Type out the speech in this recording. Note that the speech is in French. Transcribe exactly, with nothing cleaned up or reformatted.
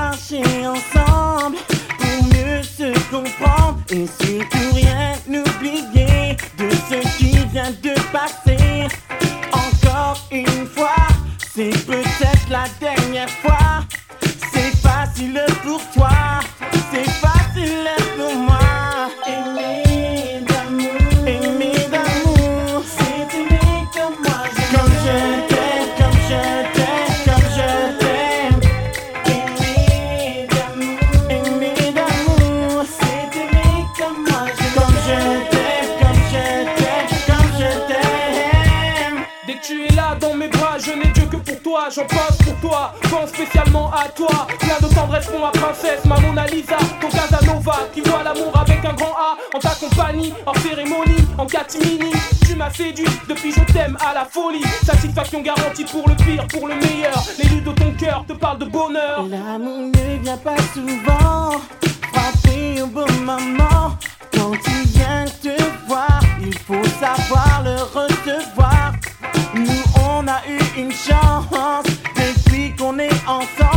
marcher ensemble pour mieux se comprendre et surtout rien n'oublier de ce qui vient de passer. Encore une fois, c'est peut-être la dernière fois. C'est facile pour toi, c'est facile pour moi. Aimer d'amour, aimer d'amour, c'est aimer comme moi je comme je t'aime, comme je t'aime, comme je t'aime. Aimer d'amour, aimer d'amour, c'est aimer comme moi je comme je t'aime, comme je t'aime, comme je t'aime. Dès que tu es là dans mes bras, je n'ai Dieu que pour toi. J'en pense pour toi, pense spécialement à toi. Plein de tendresse pour ma princesse, ma Mona Lisa, ton Casanova qui voit l'amour avec un grand A. En ta compagnie, hors cérémonie, en catimini. Tu m'as séduit, depuis je t'aime à la folie. Satisfaction garantie pour le pire, pour le meilleur. L'élu de ton cœur te parle de bonheur. L'amour ne vient pas souvent, frapper au bon moment. Quand il vient te voir, il faut savoir le recevoir. Nous on a eu une chance depuis qu'on est ensemble.